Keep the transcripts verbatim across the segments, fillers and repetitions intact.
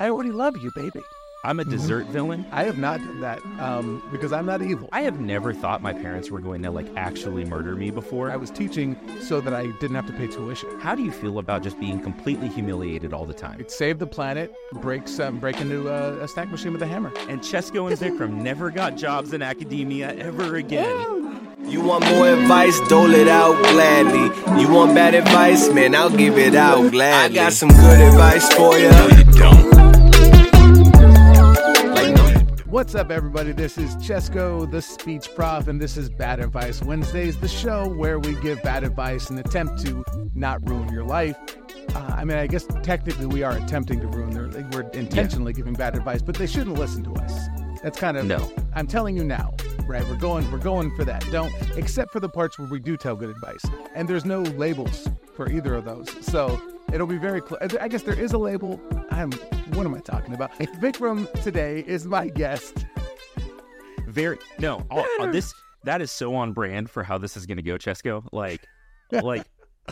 I already love you, baby. I'm a dessert villain. I have not done that um, because I'm not evil. I have never thought my parents were going to like actually murder me before. I was teaching so that I didn't have to pay tuition. How do you feel about just being completely humiliated all the time? It saved the planet, breaks, um, break into a, a snack machine with a hammer. And Chesko and Vikram never got jobs in academia ever again. You want more advice? Dole it out gladly. You want bad advice? Man, I'll give it out gladly. I got some good advice for you. No, you don't. What's up, everybody? This is Chesko, the speech prof, and this is Bad Advice Wednesdays, the show where we give bad advice in an attempt to not ruin your life. Uh, I mean, I guess technically we are attempting to ruin their life. We're intentionally yeah. giving bad advice, but they shouldn't listen to us. That's kind of, no. I'm telling you now, right? We're going, we're going for that. Don't, except for the parts where we do tell good advice. And there's no labels for either of those. So it'll be very close. I guess there is a label. I'm, what am I talking about? Vikram today is my guest. Very, no, all, uh, this, that is so on brand for how this is going to go, Chesko. Like, like,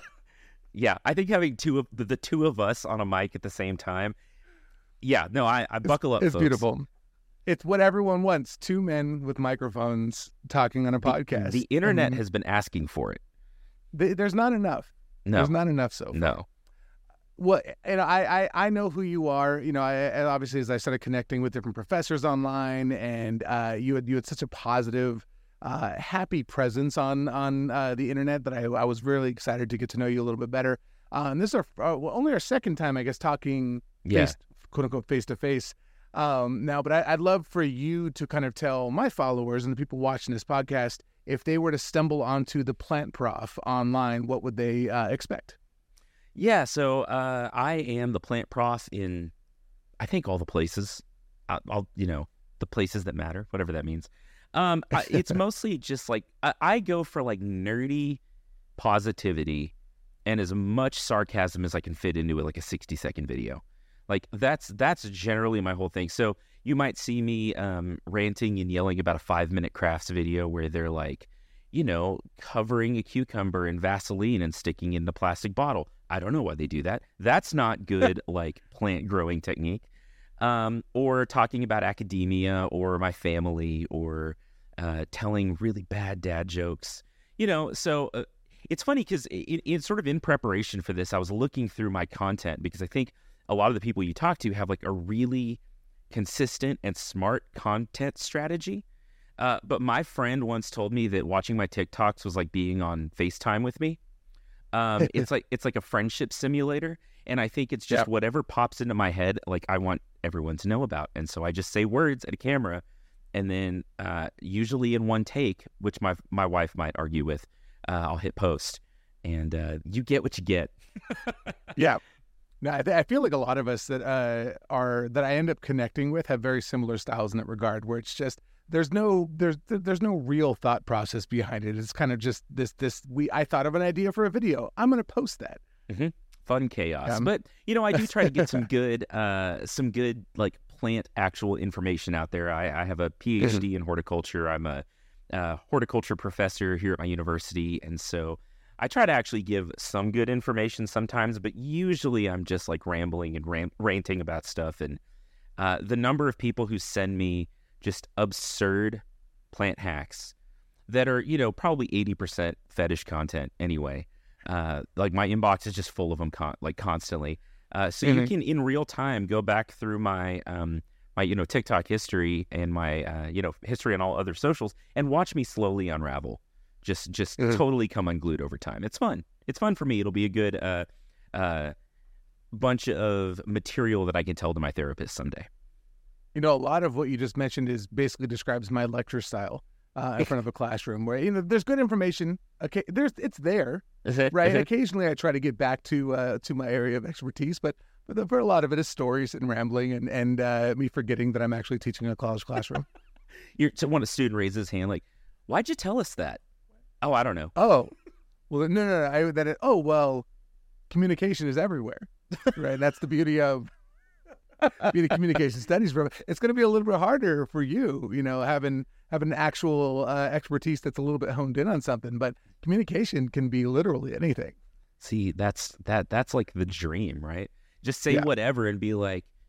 yeah, I think having two of the, the two of us on a mic at the same time. Yeah, no, I, I buckle up, It's folks. beautiful. It's what everyone wants. Two men with microphones talking on a podcast. The, the internet and has been asking for it. The, there's not enough. No. There's not enough so far. No. Well, and I, I, I know who you are. You know, I, and obviously as I started connecting with different professors online, and uh, you had you had such a positive, uh, happy presence on on uh, the internet that I, I was really excited to get to know you a little bit better. Uh, and this is our, uh, well, only our second time, I guess, talking Yeah. face, quote unquote face to face. Um, now, but I, I'd love for you to kind of tell my followers and the people watching this podcast, if they were to stumble onto the Plant Prof online, what would they uh, expect? Yeah, so uh, I am the Plant Prof in, I think, all the places. I'll, I'll you know, the places that matter, whatever that means. Um, I, it's mostly just like, I, I go for like nerdy positivity and as much sarcasm as I can fit into it, like a sixty second video. Like that's that's generally my whole thing. So you might see me um, ranting and yelling about a five minute crafts video where they're like, you know, covering a cucumber in Vaseline and sticking it in a plastic bottle. I don't know why they do that. That's not good, like plant growing technique. Um, or talking about academia or my family or uh, telling really bad dad jokes. You know, so uh, it's funny because it, it's sort of in preparation for this, I was looking through my content because I think a lot of the people you talk to have like a really consistent and smart content strategy. Uh, but my friend once told me that watching my TikToks was like being on FaceTime with me. Um, it's like it's like a friendship simulator. And I think it's just Yeah. whatever pops into my head, like I want everyone to know about. And so I just say words at a camera and then uh, usually in one take, which my my wife might argue with, uh, I'll hit post and uh, you get what you get. Yeah. No, I, th- I feel like a lot of us that uh, are that I end up connecting with have very similar styles in that regard, where it's just there's no there's there's no real thought process behind it. It's kind of just this this we I thought of an idea for a video. I'm going to post that. Mm-hmm. Fun chaos, Um, but you know I do try to get some good uh, some good like plant actual information out there. I, I have a P H D in horticulture. I'm a uh, horticulture professor here at my university, and so I try to actually give some good information sometimes, but usually I'm just like rambling and ram- ranting about stuff. And uh, the number of people who send me just absurd plant hacks that are, you know, probably eighty percent fetish content anyway. Uh, like my inbox is just full of them con- like constantly. Uh, so Mm-hmm. you can in real time go back through my, um, my, you know, TikTok history and my, uh, you know, history on all other socials and watch me slowly unravel. Just just Mm-hmm. totally come unglued over time. It's fun. It's fun for me. It'll be a good uh, uh, bunch of material that I can tell to my therapist someday. You know, a lot of what you just mentioned is basically describes my lecture style uh, in front of a classroom, where you know there's good information. Okay, there's it's there, Is it right? Is it? Occasionally, I try to get back to uh, to my area of expertise, but but the, for a lot of it is stories and rambling and and uh, me forgetting that I'm actually teaching in a college classroom. You're, so when a student raises his hand, like, why'd you tell us that? Oh, I don't know. Oh, well, no, no, no. I, that it, oh, well, communication is everywhere, right? That's the beauty of beauty of communication studies. It's going to be a little bit harder for you, you know, having having actual uh, expertise that's a little bit honed in on something. But communication can be literally anything. See, that's that that's like the dream, right? Just say Yeah. whatever and be like,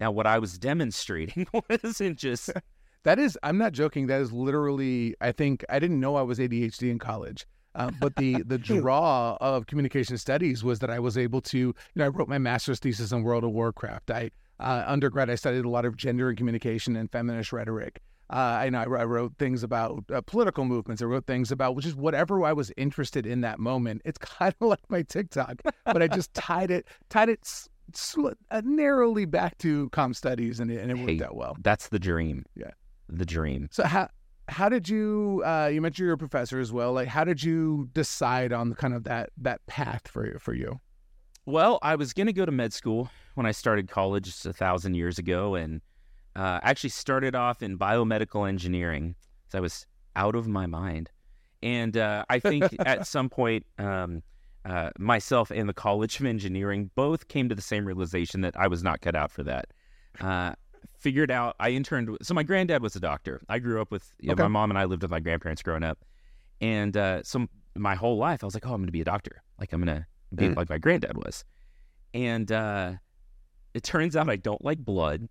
Now, what I was demonstrating wasn't just... That is, I'm not joking. That is literally, I think, I didn't know I was A D H D in college. Uh, but the the draw of communication studies was that I was able to, you know, I wrote my master's thesis on World of Warcraft. I, uh, undergrad, I studied a lot of gender and communication and feminist rhetoric. Uh, I, know, I wrote things about uh, political movements. I wrote things about which is whatever I was interested in that moment. It's kind of like my TikTok, but I just tied it, tied it sl- uh, narrowly back to comm studies, and it, and it worked Hey, out well. That's the dream. Yeah, the dream. So how how did you? Uh, you mentioned you're a professor as well. Like, how did you decide on kind of that that path for for you? Well, I was going to go to med school when I started college just a thousand years ago, and uh, actually started off in biomedical engineering. So I was out of my mind, and uh, I think at some point, um, uh, myself and the College of Engineering both came to the same realization that I was not cut out for that. Uh, figured out I interned. So my granddad was a doctor. I grew up with you know, Okay. my mom and I lived with my grandparents growing up, and uh, so my whole life I was like, oh, I'm going to be a doctor. Like I'm going to be Mm. like my granddad was. And uh, it turns out I don't like blood,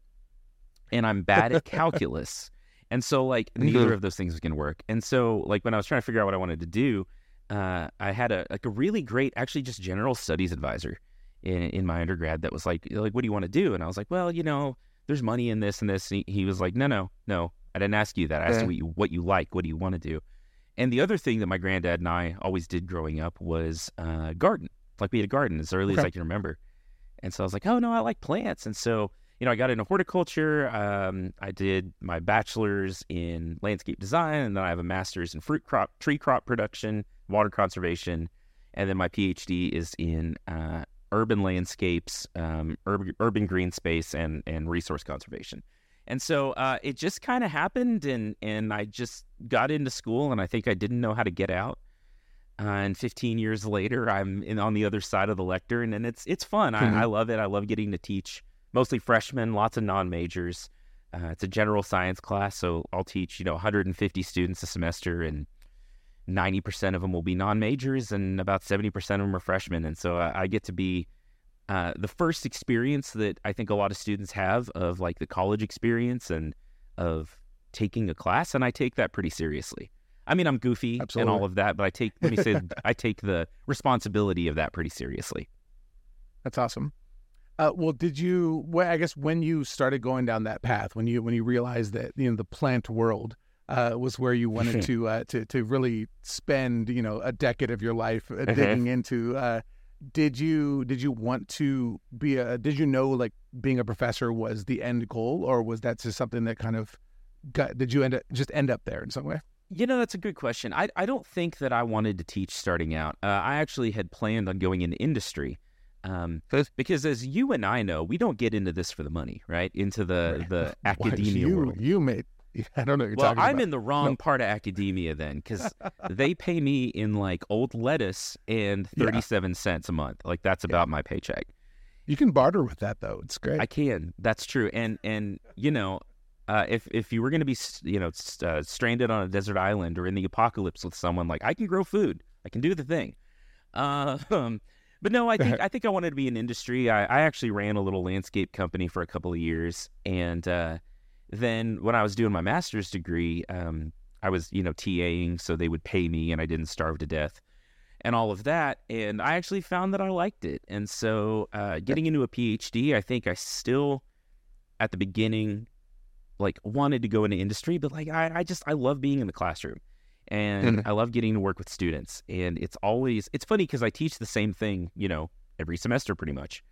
and I'm bad at calculus. And so, like, neither of those things was going to work. And so, like, when I was trying to figure out what I wanted to do, uh, I had a like a really great, actually, just general studies advisor in, in my undergrad that was like, like, what do you want to do? And I was like, well, you know, there's money in this and this. And he, he was like, no, no, no, I didn't ask you that. I asked Yeah. you what you what you like. What do you want to do? And the other thing that my granddad and I always did growing up was uh, garden. Like, we had a garden as early Okay. as I can remember. And so I was like, oh, no, I like plants. And so, you know, I got into horticulture. Um, I did my bachelor's in landscape design, and then I have a master's in fruit crop, tree crop production, water conservation. And then my PhD is in uh, urban landscapes, um, urban, urban green space, and, and resource conservation. And so uh, it just kind of happened, and, and I just got into school, and I think I didn't know how to get out. Uh, and fifteen years later, I'm in, on the other side of the lectern, and it's it's fun. Mhm. I, I love it. I love getting to teach mostly freshmen, lots of non-majors. Uh, it's a general science class, so I'll teach, you know, one hundred fifty students a semester, and ninety percent of them will be non-majors, and about seventy percent of them are freshmen. And so I, I get to be uh, the first experience that I think a lot of students have of, like, the college experience and of taking a class, and I take that pretty seriously. I mean, I'm goofy Absolutely. and all of that, but I take, let me say, I take the responsibility of that pretty seriously. That's awesome. Uh, well, did you? Well, I guess when you started going down that path, when you when you realized that you know the plant world uh, was where you wanted to uh, to to really spend you know a decade of your life uh, digging into, uh, did you did you want to be a? Did you know like being a professor was the end goal, or was that just something that kind of got? Did you end up just end up there in some way? You know, that's a good question. I I don't think that I wanted to teach starting out. Uh, I actually had planned on going into industry. Um, because as you and I know, we don't get into this for the money, right? Into the, the Why, academia you, world. You made. I don't know what you're Well, talking I'm about. in the wrong No. part of academia then, because they pay me in like old lettuce and Yeah. thirty-seven cents a month. Like that's about my paycheck. You can barter with that though. It's great. I can. That's true. And and you know, uh, if if you were going to be s- you know s- uh, stranded on a desert island or in the apocalypse with someone, like I can grow food, I can do the thing. Uh, um, but no, I think I think I wanted to be in industry. I, I actually ran a little landscape company for a couple of years, and uh, then when I was doing my master's degree, um, I was you know TAing, so they would pay me, and I didn't starve to death, and all of that. And I actually found that I liked it, and so uh, getting into a PhD, I think I still at the beginning like wanted to go into industry, but like I, I just I love being in the classroom. And Mhm. I love getting to work with students. And it's always, it's funny because I teach the same thing, you know, every semester pretty much.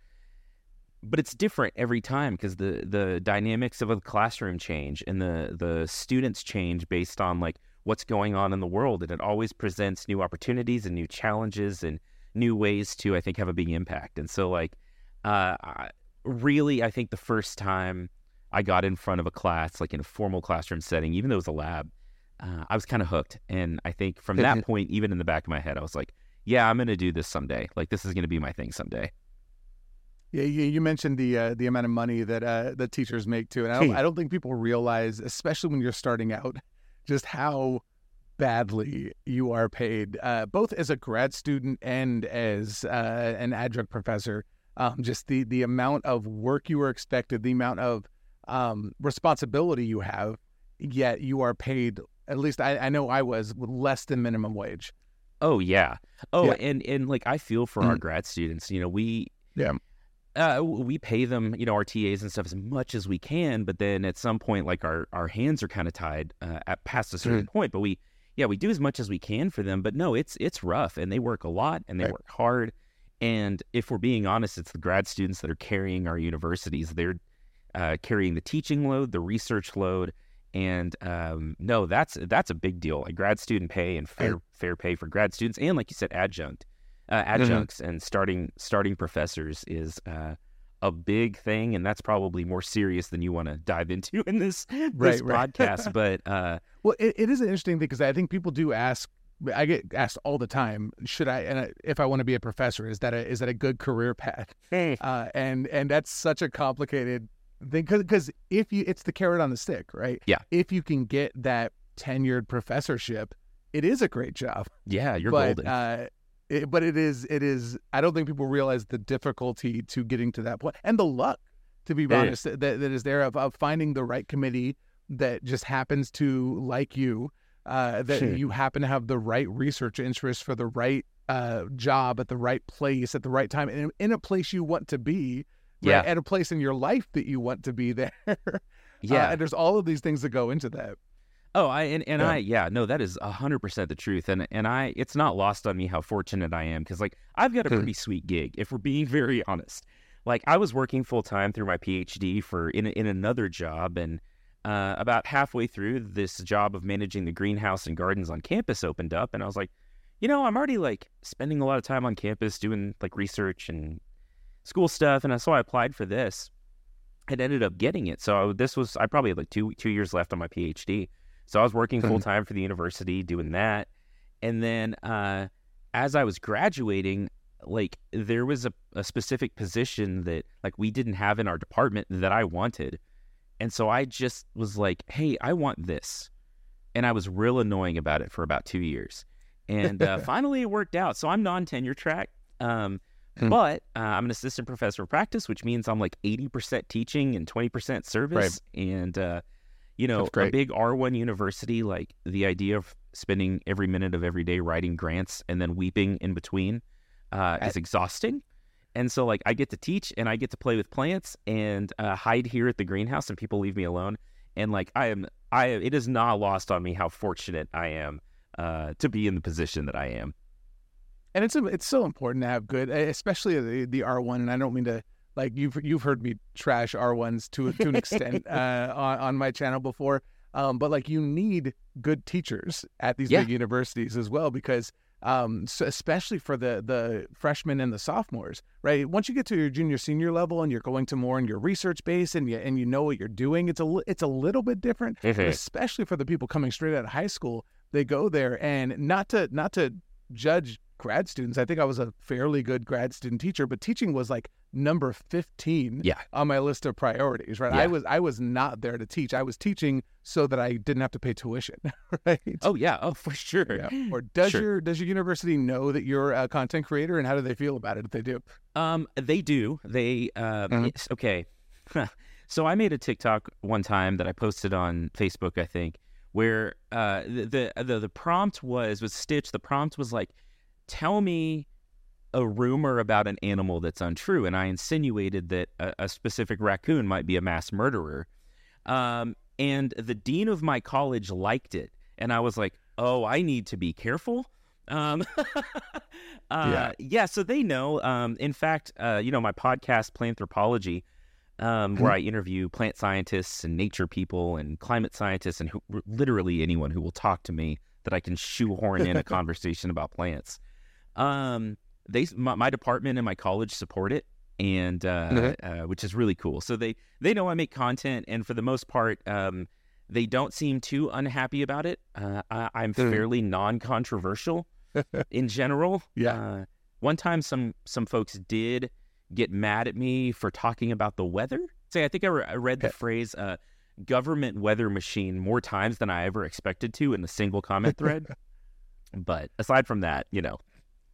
But it's different every time because the, the dynamics of a classroom change and the, the students change based on like what's going on in the world. And it always presents new opportunities and new challenges and new ways to, I think, have a big impact. And so like, uh, I, really, I think the first time I got in front of a class, like in a formal classroom setting, even though it was a lab, Uh, I was kind of hooked. And I think from that point, even in the back of my head, I was like, yeah, I'm going to do this someday. Like, this is going to be my thing someday. Yeah, you, you mentioned the uh, the amount of money that uh, that teachers make too, and I don't, I don't think people realize, especially when you're starting out, just how badly you are paid, uh, both as a grad student and as uh, an adjunct professor. um, just the the amount of work you are expected, the amount of um, responsibility you have, yet you are paid. At least I, I know I was less than minimum wage. Oh yeah. Oh, yeah. and and like I feel for mm-hmm. our grad students. You know, we yeah. Uh, we pay them, you know, our T As and stuff as much as we can, but then at some point, like our, our hands are kind of tied uh, at past a certain mm. point. But we, yeah, we do as much as we can for them. But no, it's it's rough, and they work a lot, and they right. work hard. And if we're being honest, it's the grad students that are carrying our universities. They're uh, carrying the teaching load, the research load, and um, no, that's that's a big deal. Like grad student pay and fair right. fair pay for grad students, and like you said, adjunct. Uh, adjuncts mm-hmm. and starting starting professors is uh, a big thing, and that's probably more serious than you want to dive into in this, this right, right. podcast. But uh, well, it, it is an interesting thing because I think people do ask. I get asked all the time, should I and I, if I want to be a professor, is that a is that a good career path? uh, and and that's such a complicated thing because if you it's the carrot on the stick, right? Yeah. If you can get that tenured professorship, it is a great job. Yeah, you're but, golden. Uh, It, but it is, it is, I don't think people realize the difficulty to getting to that point and the luck, to be honest, that, that is there of, of finding the right committee that just happens to like you, uh, that sure. you happen to have the right research interest for the right uh, job at the right place at the right time in, in a place you want to be, yeah. right? At a place in your life that you want to be there. yeah. Uh, and there's all of these things that go into that. Oh, I and, and yeah. I yeah no that is a hundred percent the truth, and and I it's not lost on me how fortunate I am because like I've got a pretty sweet gig if we're being very honest. Like I was working full time through my PhD for in in another job, and uh, about halfway through, this job of managing the greenhouse and gardens on campus opened up, and I was like, you know, I'm already like spending a lot of time on campus doing like research and school stuff, and so I applied for this, and ended up getting it. So this was I probably had like two two years left on my PhD. So I was working full time for the university doing that. And then uh, as I was graduating, like there was a, a specific position that like we didn't have in our department that I wanted. And so I just was like, hey, I want this. And I was real annoying about it for about two years. And uh, finally it worked out. So I'm non-tenure track. Um, hmm. But uh, I'm an assistant professor of practice, which means I'm like eighty percent teaching and twenty percent service. Right. And uh You know, a big R one university, like the idea of spending every minute of every day writing grants and then weeping in between uh, is exhausting. And so, like, I get to teach and I get to play with plants and uh, hide here at the greenhouse and people leave me alone. And, like, I am, I it is not lost on me how fortunate I am uh, to be in the position that I am. And it's it's so important to have good, especially the, the R one, and I don't mean to, like you've you've heard me trash R ones to to an extent uh, on on my channel before, um, but like you need good teachers at these yeah. big universities as well because um, so especially for the the freshmen and the sophomores, right? Once you get to your junior senior level and you're going to more in your research base and you and you know what you're doing, it's a it's a little bit different, mm-hmm. especially for the people coming straight out of high school. They go there and not to not to judge grad students. I think I was a fairly good grad student teacher, but teaching was like number fifteen yeah. on my list of priorities, right? Yeah. I was I was not there to teach. I was teaching so that I didn't have to pay tuition, right? Oh yeah, oh for sure. Yeah. Or does sure. your does your university know that you're a content creator, and how do they feel about it if they do? Um, they do. They uh, mm-hmm. yes, okay. So I made a TikTok one time that I posted on Facebook, I think, where uh the the the, the prompt was was Stitch. The prompt was like, tell me a rumor about an animal that's untrue, and I insinuated that a, a specific raccoon might be a mass murderer. Um, and the dean of my college liked it, and I was like, "Oh, I need to be careful." Um, uh, yeah, yeah. So they know. Um, in fact, uh, you know, my podcast, Planthropology, um, where I interview plant scientists and nature people and climate scientists, and who, literally anyone who will talk to me that I can shoehorn in a conversation about plants. Um, they, my, my department and my college support it, and uh, mm-hmm. uh, which is really cool. So they, they know I make content, and for the most part, um, they don't seem too unhappy about it. Uh, I, I'm mm. fairly non-controversial in general. Yeah. Uh, one time, some some folks did get mad at me for talking about the weather. Say, I think I, re- I read the yeah. phrase uh, "government weather machine" more times than I ever expected to in a single comment thread. But aside from that, you know.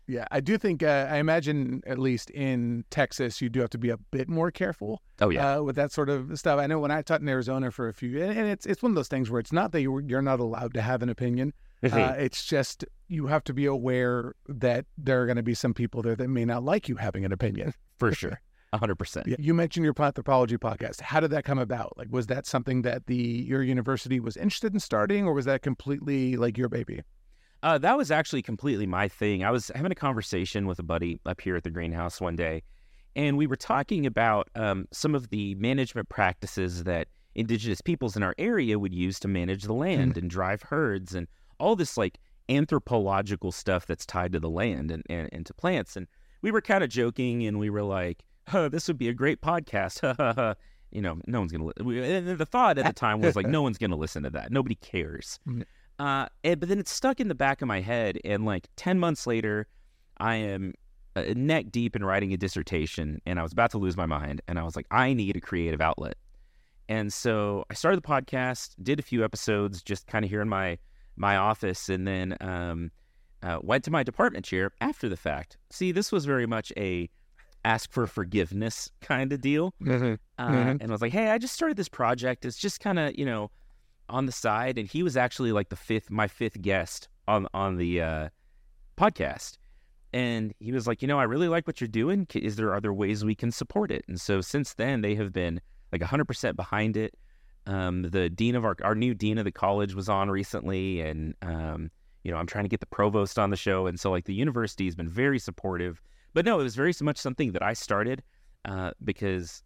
Yeah, I do think, uh, I imagine at least in Texas, you do have to be a bit more careful. Oh, yeah. Uh, with that sort of stuff. I know when I taught in Arizona for a few, and and it's it's one of those things where it's not that you're, you're not allowed to have an opinion. Uh, it's just you have to be aware that there are going to be some people there that may not like you having an opinion. For sure. one hundred percent. Yeah. You mentioned your Panthropology podcast. How did that come about? Like, was that something that the your university was interested in starting, or was that completely like your baby? Uh, that was actually completely my thing. I was having a conversation with a buddy up here at the greenhouse one day, and we were talking about um, some of the management practices that indigenous peoples in our area would use to manage the land mm. and drive herds and all this like anthropological stuff that's tied to the land and, and, and to plants. And we were kind of joking, and we were like, oh, this would be a great podcast. You know, no one's going to li-. The thought at the time was like, no one's going to listen to that. Nobody cares. Mm. Uh, and, but then it's stuck in the back of my head, and like ten months later, I am uh, neck deep in writing a dissertation, and I was about to lose my mind, and I was like, I need a creative outlet. And so I started the podcast, did a few episodes just kind of here in my, my office, and then um, uh, went to my department chair after the fact. See, this was very much a ask for forgiveness kind of deal. Mm-hmm. Uh, mm-hmm. And I was like, hey, I just started this project. It's just kind of, you know, on the side. And he was actually like the fifth, my fifth guest on, on the uh, podcast. And he was like, you know, I really like what you're doing. Is there other ways we can support it? And so since then, they have been like one hundred percent behind it. Um, the dean of our, our new dean of the college was on recently. And, um, you know, I'm trying to get the provost on the show. And so like the university has been very supportive. But no, it was very much something that I started uh, because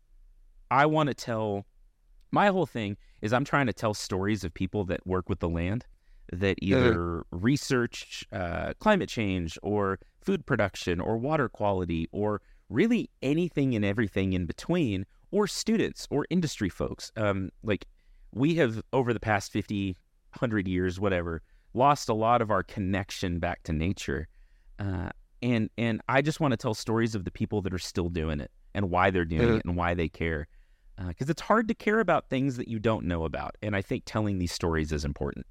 I want to tell, my whole thing is I'm trying to tell stories of people that work with the land, that either uh-huh. research uh, climate change or food production or water quality or really anything and everything in between, or students or industry folks. Um, like we have over the past fifty, one hundred years, whatever, lost a lot of our connection back to nature. Uh, and and I just want to tell stories of the people that are still doing it and why they're doing uh-huh. it and why they care. Because uh, it's hard to care about things that you don't know about. And I think telling these stories is important.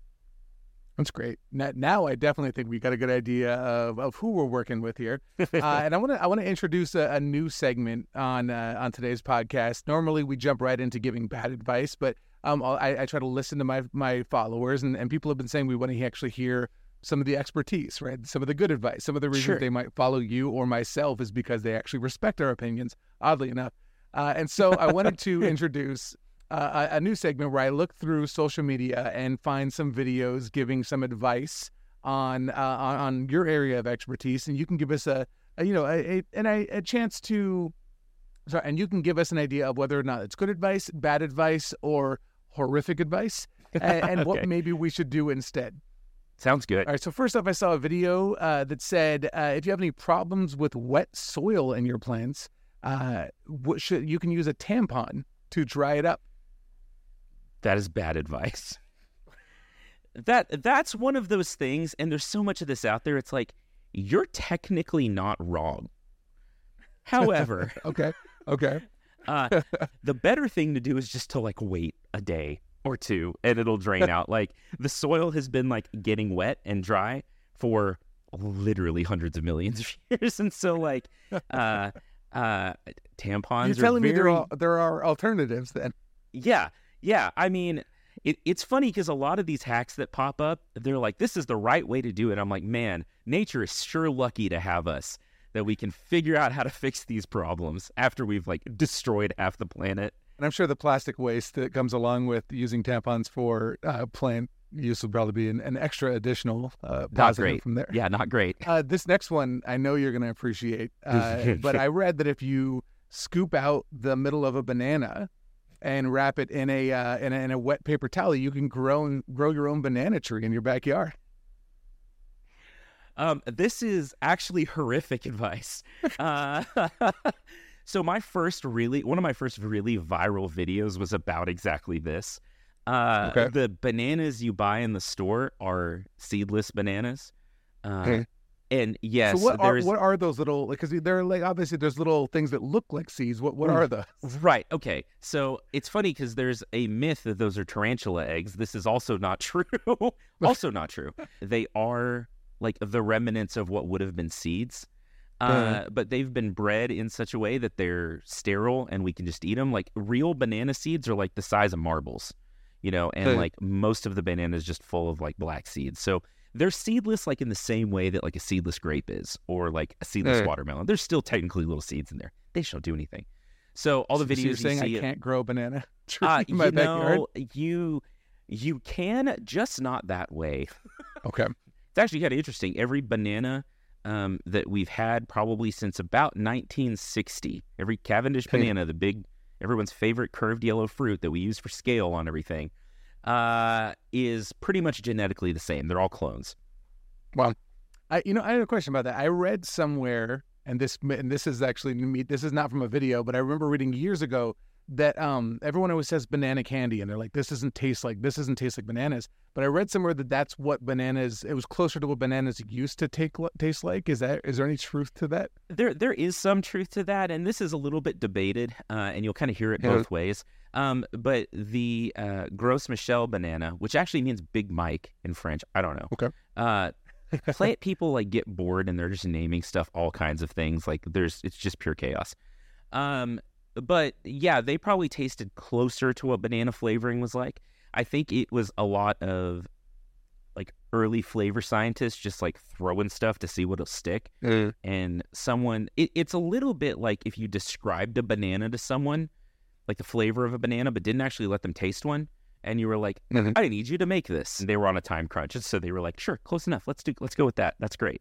That's great. Now, now I definitely think we got a good idea of, of who we're working with here. Uh, and I want to I want to introduce a, a new segment on uh, on today's podcast. Normally, we jump right into giving bad advice, but um, I, I try to listen to my my followers, and, and people have been saying we want to actually hear some of the expertise, right? Some of the good advice. Some of the reasons sure. they might follow you or myself is because they actually respect our opinions, oddly enough. Uh, and so I wanted to introduce uh, a, a new segment where I look through social media and find some videos giving some advice on uh, on, on your area of expertise, and you can give us a, a you know a, a and a, a chance to sorry, and you can give us an idea of whether or not it's good advice, bad advice, or horrific advice, and, and okay. what maybe we should do instead. Sounds good. All right. So first off, I saw a video uh, that said uh, if you have any problems with wet soil in your plants, uh, what should you can use a tampon to dry it up. That is bad advice. that that's one of those things, and there's so much of this out there. It's like you're technically not wrong. However, okay, okay. uh, the better thing to do is just to like wait a day or two, and it'll drain out. Like the soil has been like getting wet and dry for literally hundreds of millions of years, and so like uh, uh, tampons. You're telling are very... me there are there are alternatives then? Yeah, yeah. I mean, it, it's funny because a lot of these hacks that pop up, they're like, "This is the right way to do it." I'm like, man, nature is sure lucky to have us that we can figure out how to fix these problems after we've like destroyed half the planet. And I'm sure the plastic waste that comes along with using tampons for uh, plant use will probably be an, an extra additional uh, positive from there. Yeah, not great. Uh, this next one I know you're going to appreciate, uh, but I read that if you scoop out the middle of a banana and wrap it in a uh, in a, in a wet paper towel, you can grow grow your own banana tree in your backyard. Um, this is actually horrific advice. Uh, so my first really, one of my first really viral videos was about exactly this. Uh, okay. The bananas you buy in the store are seedless bananas. Uh, okay. And yes, so what are, there's... what are those little, because they're like, obviously there's little things that look like seeds. What what are those? Right. Okay. So it's funny because there's a myth that those are tarantula eggs. This is also not true. Also not true. They are like the remnants of what would have been seeds. Uh, Uh-huh. but they've been bred in such a way that they're sterile and we can just eat them. Like real banana seeds are like the size of marbles, you know, and Uh-huh. like most of the banana is just full of like black seeds. So they're seedless, like in the same way that like a seedless grape is, or like a seedless Uh-huh. watermelon. There's still technically little seeds in there. They just don't do anything. So all the So videos you're you saying see, I can't grow a banana tree uh, in my you backyard? know, you you can, just not that way. Okay. It's actually kind of interesting. Every banana um, that we've had probably since about nineteen sixty, every Cavendish Okay. banana, the big, everyone's favorite curved yellow fruit that we use for scale on everything, uh, is pretty much genetically the same. They're all clones. Well, I you know I had a question about that. I read somewhere, and this and this is actually me. This is not from a video, but I remember reading years ago that um everyone always says banana candy, and they're like, this doesn't taste like this doesn't taste like bananas. But I read somewhere that that's what bananas. It was closer to what bananas used to take taste like. Is that is there any truth to that? There, there is some truth to that, and this is a little bit debated, uh, and you'll kind of hear it Yeah. both ways. Um, but the uh, Gros Michel banana, which actually means Big Mike in French, I don't know. Okay. Uh, plant people like get bored and they're just naming stuff all kinds of things. Like there's, it's just pure chaos. Um, but yeah, they probably tasted closer to what banana flavoring was like. I think it was a lot of like early flavor scientists just like throwing stuff to see what'll stick. Mm. And someone, it, it's a little bit like if you described a banana to someone, like the flavor of a banana, but didn't actually let them taste one. And you were like, Mhm. I need you to make this. And they were on a time crunch. And so they were like, sure, close enough. Let's do, let's go with that. That's great.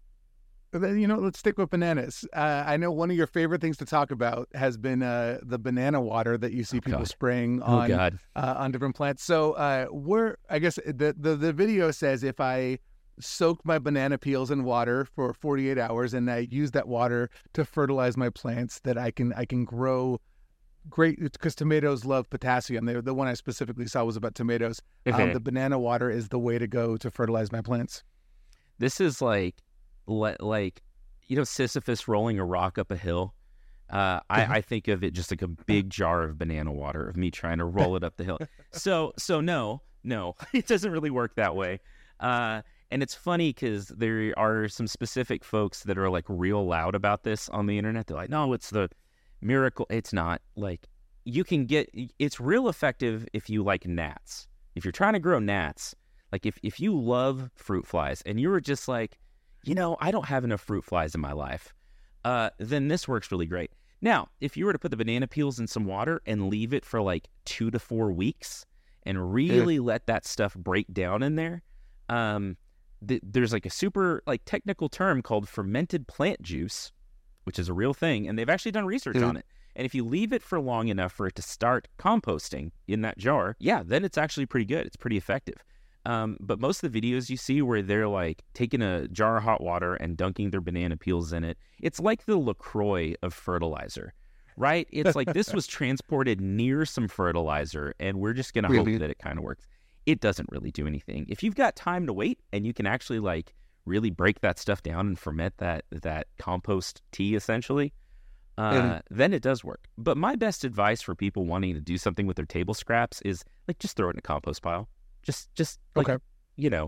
But then, you know, let's stick with bananas. Uh, I know one of your favorite things to talk about has been uh, the banana water that you see Oh, people God. spraying Oh, on God. uh, on different plants. So, uh, we're I guess the, the the video says if I soak my banana peels in water for forty-eight hours and I use that water to fertilize my plants, that I can I can grow great, because tomatoes love potassium. They, the one I specifically saw was about tomatoes. Okay. Um, the banana water is the way to go to fertilize my plants. This is like, le- like, you know, Sisyphus rolling a rock up a hill. Uh, I, I think of it just like a big jar of banana water of me trying to roll it up the hill. So, so no, no, it doesn't really work that way. Uh, and it's funny because there are some specific folks that are like real loud about this on the internet. They're like, no, it's the miracle. It's not. Like, you can get, it's real effective if you like gnats. If you're trying to grow gnats, like if, if you love fruit flies and you were just like, you know, I don't have enough fruit flies in my life, uh, then this works really great. Now, if you were to put the banana peels in some water and leave it for like two to four weeks and really let that stuff break down in there, um, th- there's like a super like technical term called fermented plant juice, which is a real thing, and they've actually done research Mhm. on it. And if you leave it for long enough for it to start composting in that jar, yeah, then it's actually pretty good. It's pretty effective. Um, but most of the videos you see where they're like taking a jar of hot water and dunking their banana peels in it, it's like the LaCroix of fertilizer, right? It's like this was transported near some fertilizer and we're just going to Really? hope that it kind of works. It doesn't really do anything. If you've got time to wait and you can actually like really break that stuff down and ferment that, that compost tea essentially, uh, Mhm. then it does work. But my best advice for people wanting to do something with their table scraps is like, just throw it in a compost pile. Just, just like, Okay. you know,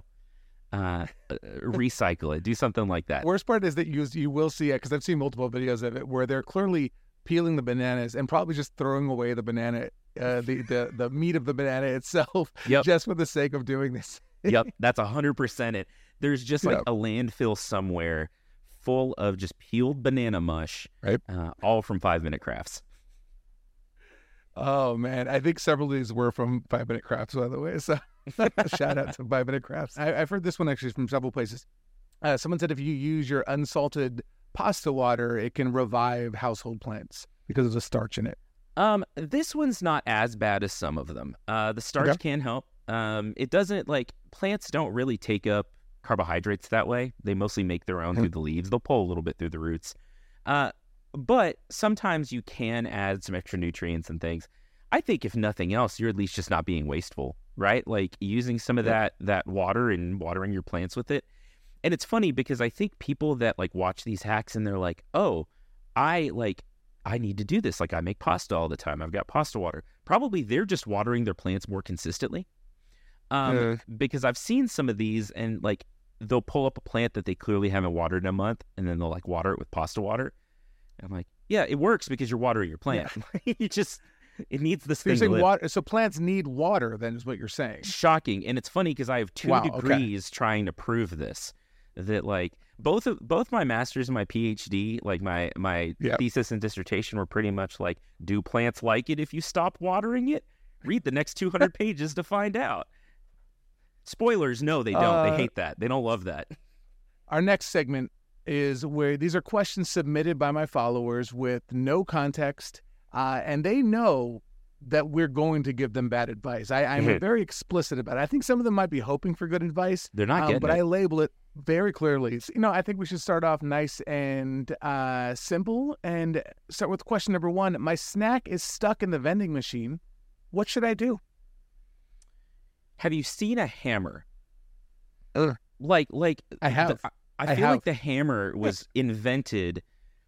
uh, uh, recycle it. Do something like that. Worst part is that you you will see it, because I've seen multiple videos of it where they're clearly peeling the bananas and probably just throwing away the banana, uh, the, the the meat of the banana itself, Yep. just for the sake of doing this. Yep, that's a hundred percent it. There's just like Yep. a landfill somewhere full of just peeled banana mush, Right. uh, all from Five Minute Crafts. Oh man, I think several of these were from Five Minute Crafts, by the way. So shout out to Five Minute Crafts. I, I've heard this one actually from several places. Uh, someone said if you use your unsalted pasta water, it can revive household plants because of the starch in it. Um, this one's not as bad as some of them. Uh, the starch Okay. can help. Um, it doesn't like plants don't really take up carbohydrates that way. They mostly make their own Mhm. through the leaves. They'll pull a little bit through the roots. Uh, but sometimes you can add some extra nutrients and things. I think if nothing else, you're at least just not being wasteful, right? Like using some of Yep. that that water and watering your plants with it. And it's funny because I think people that like watch these hacks and they're like, oh, I like I need to do this. Like I make pasta all the time. I've got pasta water. Probably they're just watering their plants more consistently. Um, Yeah. because I've seen some of these and like they'll pull up a plant that they clearly haven't watered in a month, and then they'll like water it with pasta water. And I'm like, yeah, it works because you're watering your plant. Yeah. you just it needs this so thing. You're to saying live. Water, so plants need water, then is what you're saying. Shocking, and it's funny because I have two wow, degrees okay. trying to prove this. That like both of both my master's and my PhD, like my my yep. thesis and dissertation were pretty much like, do plants like it if you stop watering it? Read the next two hundred pages to find out. Spoilers, no, they don't. Uh, they hate that. They don't love that. Our next segment is where these are questions submitted by my followers with no context, uh, and they know that we're going to give them bad advice. I, I'm Mhm. very explicit about it. I think some of them might be hoping for good advice. They're not um, getting but it. I label it very clearly. So, you know, I think we should start off nice and uh, simple and start with question number one. My snack is stuck in the vending machine. What should I do? Have you seen a hammer? Ugh. Like, like I have. The, I, I I feel have. like the hammer was invented,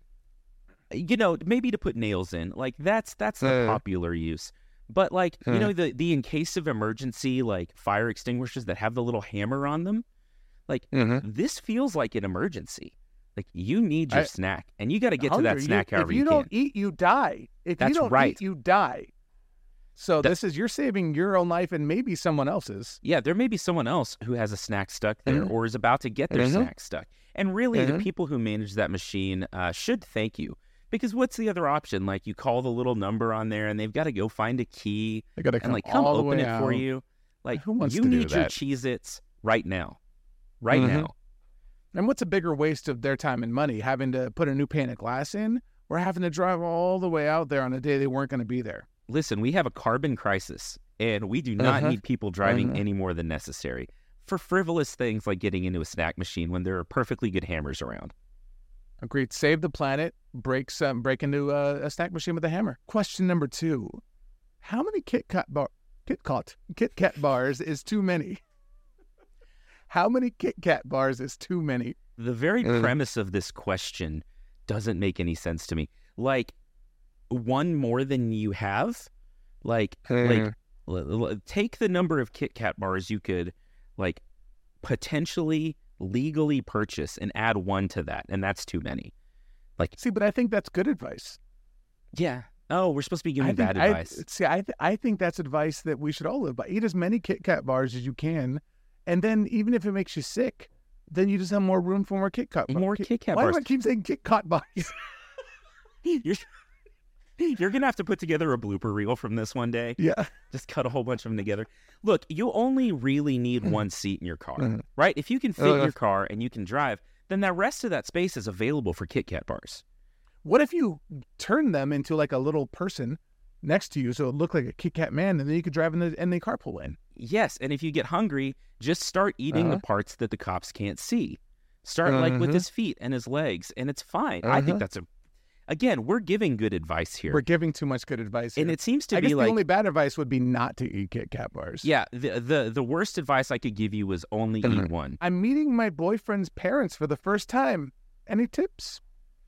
you know, maybe to put nails in. Like that's that's the Uh. popular use. But like, Uh. you know, the the in case of emergency, like fire extinguishers that have the little hammer on them. Like Mm-hmm. this feels like an emergency. Like you need your I- snack, and you got to get to that Hungry. snack you, however if you, you don't can. eat, you die. If That's you don't right. eat, you die. So That- this is you're saving your own life and maybe someone else's. Yeah, there may be someone else who has a snack stuck there Mhm. or is about to get their Mhm. snack stuck. And really, the Mhm. people who manage that machine uh, should thank you. Because what's the other option? Like you call the little number on there and they've got to go find a key They got to and come like come all the open way it out. for you. Like Who wants you to do need your that? Cheez-Its right now. Right Mhm. now. And what's a bigger waste of their time and money, having to put a new pane of glass in, or having to drive all the way out there on a day they weren't going to be there? Listen, we have a carbon crisis and we do not Uh-huh. need people driving Uh-huh. any more than necessary for frivolous things like getting into a snack machine when there are perfectly good hammers around. Agreed. Save the planet. Break some. Break into a, a snack machine with a hammer. Question number two: how many Kit Kat bar Kit Kat Kit Kat bars is too many? How many Kit Kat bars is too many? The very Uh. premise of this question doesn't make any sense to me. Like, one more than you have? Like, like l- l- take the number of Kit Kat bars you could, like, potentially legally purchase and add one to that, and that's too many. Like, See, but I think that's good advice. yeah. Oh, we're supposed to be giving I think, bad I- advice. see, I th- I think that's advice that we should all live by. Eat as many Kit Kat bars as you can, and then even if it makes you sick, then you just have more room for more Kit Kat. bar- More Kit Kat Why bars. do I keep saying Kit Kat bars? You're, you're gonna have to put together a blooper reel from this one day. yeah. Just cut a whole bunch of them together. Look, you only really need one seat in your car, Mhm. right? If you can fit Uh, your car and you can drive, then that rest of that space is available for Kit Kat bars. What if you turn them into like a little person next to you, so it looked like a Kit Kat man, and then you could drive in the in the carpool lane? Yes, and if you get hungry, just start eating Uh-huh. the parts that the cops can't see. Start like with Uh-huh. his feet and his legs, and it's fine. I think Uh-huh. that's a. Again, we're giving good advice here, We're giving too much good advice, and here. it seems to I be guess like the only bad advice would be not to eat Kit Kat bars. yeah, the the the worst advice I could give you was only Uh-huh. eat one. I'm meeting my boyfriend's parents for the first time. Any tips?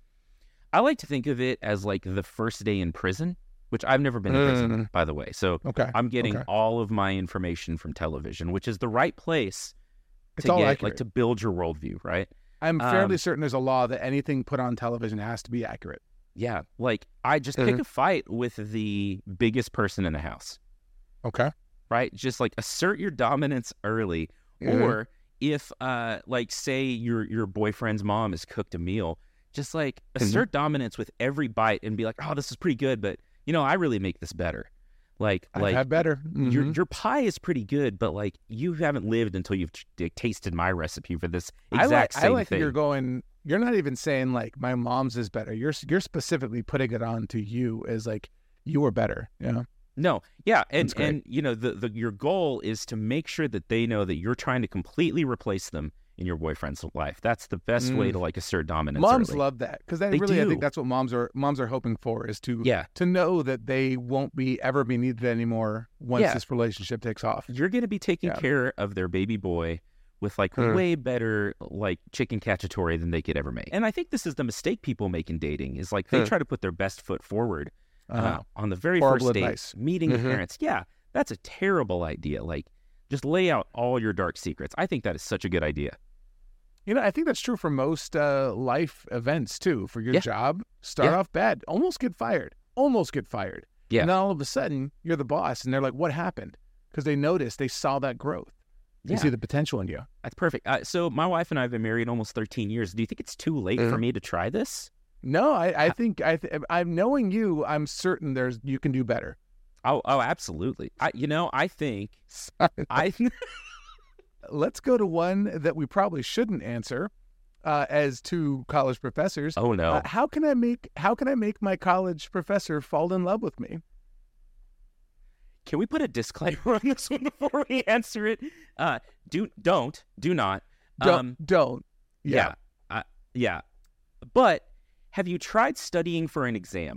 I like to think of it as like the first day in prison, which I've never been in prison, Uh. by the way. So Okay. I'm getting okay. all of my information from television, which is the right place It's to all get accurate. like to build your worldview, right? I'm fairly um, certain there's a law that anything put on television has to be accurate. Yeah, like I just pick Mhm. a fight with the biggest person in the house, Okay. right? Just like assert your dominance early, Mhm. or if uh like say your your boyfriend's mom has cooked a meal, just like Mm-hmm. assert dominance with every bite and be like, oh, this is pretty good, but you know I really make this better. Like I've like had better. your Mhm. your pie is pretty good, but like you haven't lived until you've t- tasted my recipe for this I exact like, same I like that thing. you're going. You're not even saying like my mom's is better. You're you're specifically putting it on to you as like you are better. Yeah. No, yeah, and That's great. and you know the, the your goal is to make sure that they know that you're trying to completely replace them in your boyfriend's life. That's the best way Mm. to like assert dominance. Moms early. love that because They really I do. think that's what moms are moms are hoping for is to Yeah, to know that they won't be ever be needed anymore once Yeah. this relationship takes off. you're going to be taking Yeah. care of their baby boy with like Hmm. way better like chicken cacciatore than they could ever make. And I think this is the mistake people make in dating is like they Hmm. try to put their best foot forward uh, Uh, on the very horrible first date, advice. meeting Mhm. the parents. Yeah, that's a terrible idea. Like just lay out all your dark secrets. I think that is such a good idea. You know, I think that's true for most uh, life events too. For your Yeah. job, start Yeah. off bad, almost get fired, almost get fired. Yeah. And then all of a sudden, you're the boss, and they're like, "What happened?" Because they noticed, they saw that growth. They Yeah. see the potential in you. That's perfect. Uh, so my wife and I have been married almost thirteen years. Do you think it's too late for Mhm. me to try this? No, I, I think I, th- I'm knowing you. I'm certain there's you can do better. Oh, oh, absolutely. I, you know, I think I. Let's go to one that we probably shouldn't answer. Uh, as two college professors, Oh no. uh, how can I make how can I make my college professor fall in love with me? Can we put a disclaimer on this one before we answer it? Uh, do don't do not. Don't Um, don't. yeah, uh, yeah. But have you tried studying for an exam?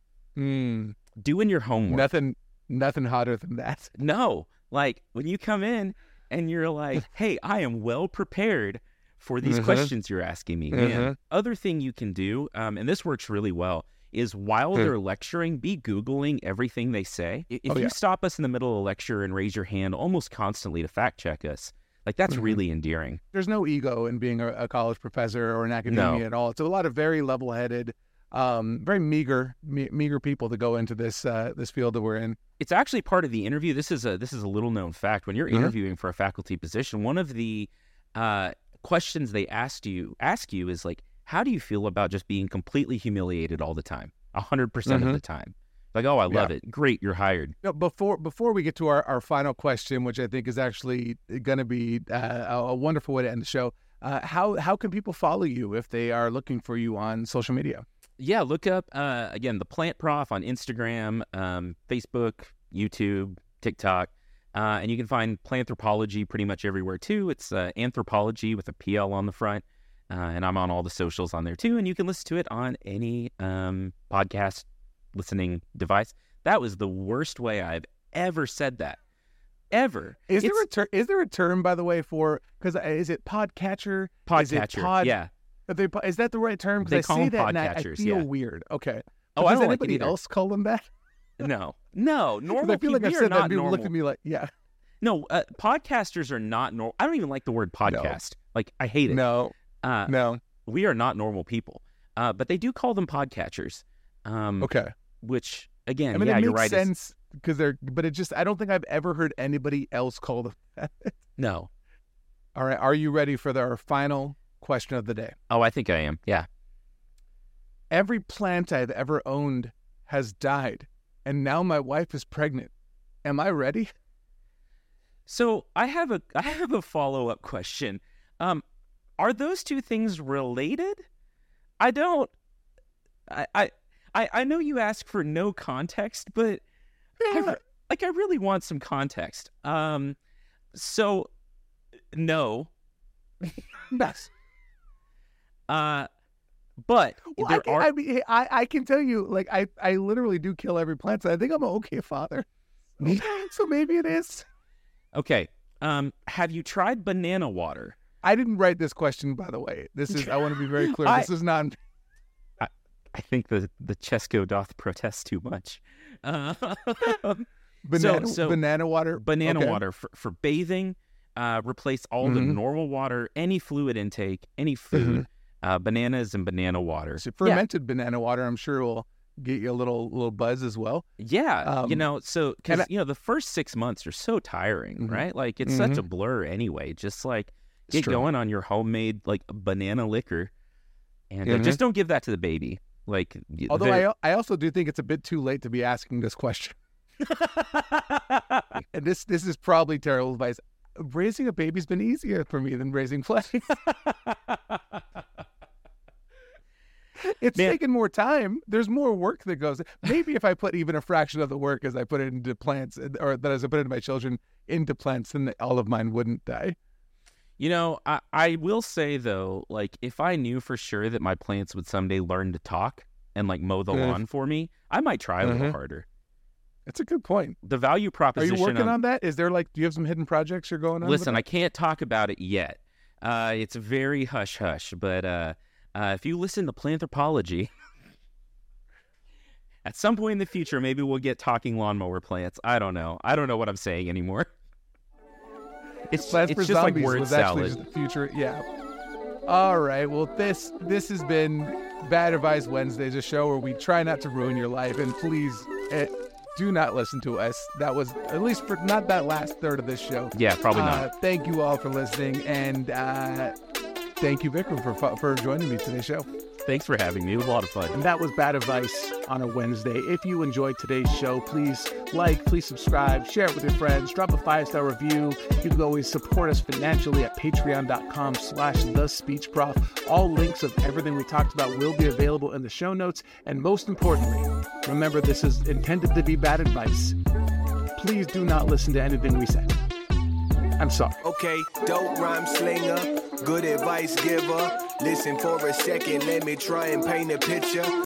Mm, Doing your homework? nothing nothing hotter than that. No. Like when you come in and you're like, "Hey, I am well prepared for these Mhm. questions you're asking me." Man, Mhm. other thing you can do, um, and this works really well, is while Hmm. they're lecturing, be Googling everything they say. I- If Oh, you yeah. stop us in the middle of a lecture and raise your hand almost constantly to fact check us, like that's Mhm. really endearing. There's no ego in being a, a college professor or an academia No. at all. It's a lot of very level-headed, um, very meager me- meager people that go into this uh, this field that we're in. It's actually part of the interview. This is a this is a little known fact. When you're Mhm. interviewing for a faculty position, one of the uh, questions they asked you ask you is like, how do you feel about just being completely humiliated all the time, a hundred percent of Mhm. the time? Like, oh, I love it. Great, you're hired. No, before before we get to our, our final question, which I think is actually going to be uh, a a wonderful way to end the show, uh, how how can people follow you if they are looking for you on social media? Yeah, look up uh, again the Plant Prof on Instagram, um, Facebook, YouTube, TikTok, uh, and you can find Planthropology pretty much everywhere too. It's uh, anthropology with a P L on the front, uh, and I'm on all the socials on there too. And you can listen to it on any um, podcast listening device. That was the worst way I've ever said that, ever. Is there a It's ter- is there a term, by the way, for because is it podcatcher? Is it podcatcher? pod- Yeah. Are they, is that the right term? They Because I call say them that and I, I podcatchers, feel yeah. weird. Okay. Oh, But I does don't like it anybody either. else call them that? No, no. 'Cause Normal I feel like people I've we are said that. not and People normal. look at me like, yeah, No, uh, podcasters are not normal. I don't even like the word podcast. Like, I hate it. no, Uh, no. we are not normal people. Uh, but they do call them podcatchers. Um, Okay. Which, again, I mean, yeah, it you're makes right. it's- sense because they're, but it just, I don't think I've ever heard anybody else call them that. No. All right. Are you ready for the, our final question of the day? Oh, I think I am. Yeah. Every plant I've ever owned has died, and now my wife is pregnant. Am I ready? So I have a I have a follow up question. Um, are those two things related? I don't. I I I, I know you ask for no context, but I, re- like I really want some context. Um, so no. Yes. Uh, but Well, I, there can, are. I mean, hey, I, I can tell you, like, I, I literally do kill every plant, so I think I'm an okay father. So maybe it is. Okay. Um, have you tried banana water? I didn't write this question, by the way. This is, I want to be very clear. I- This is not, I think the the Chesco doth protest too much. Uh, banana, so- banana water. banana Okay. water for, for bathing. Uh, replace all the Mhm. normal water, any fluid intake, any food, Mhm. uh, bananas and banana water. So fermented banana water, I'm sure will get you a little little buzz as well. Yeah, Um, you know, so and because I- you know the first six months are so tiring, Mhm. right? Like it's Mhm. such a blur anyway. Just like It's get true. going on your homemade like banana liquor, and uh, Mhm. just don't give that to the baby. Like, y- Although they're- I, I also do think it's a bit too late to be asking this question. And this this is probably terrible advice. Raising a baby's been easier for me than raising plants. It's Man. taken more time. There's more work that goes. Maybe if I put even a fraction of the work as I put it into plants, or that as I put it into my children into plants, then all of mine wouldn't die. You know, I, I will say though, like if I knew for sure that my plants would someday learn to talk and like mow the Yeah. lawn for me, I might try a little Mhm. harder. That's a good point. The value Are proposition. you working of- on that? Is there like, do you have some hidden projects you're going on? with Listen, that? I can't talk about it yet. Uh, it's very hush hush, but uh, uh, if you listen to Planthropology, at some point in the future, maybe we'll get talking lawnmower plants. I don't know. I don't know what I'm saying anymore. It's, Plants it's for just like Zombies word was actually salad. just the future. Yeah. All right. Well, this this has been Bad Advice Wednesdays, a show where we try not to ruin your life. And please, eh, do not listen to us. That was, at least for not that last third of this show. Yeah, probably Uh, not. thank you all for listening. And uh, thank you, Vikram, for, for joining me today's show. Thanks for having me. It was a lot of fun. And that was Bad Advice on a Wednesday. If you enjoyed today's show, please like, please subscribe, share it with your friends, drop a five-star review. You can always support us financially at patreon.com slash the speech prof. All links of everything we talked about will be available in the show notes. And most importantly, remember, this is intended to be bad advice. Please do not listen to anything we say. I'm sorry. Okay, dope rhyme slinger, good advice giver. Listen for a second, let me try and paint a picture.